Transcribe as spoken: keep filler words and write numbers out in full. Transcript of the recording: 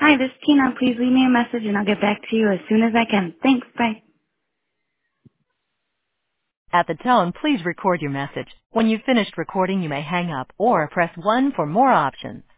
Hi, this is Tina. Please leave me a message and I'll get back to you as soon as I can. Thanks. Bye. At the tone, please record your message. When you've finished recording, you may hang up or press one for more options.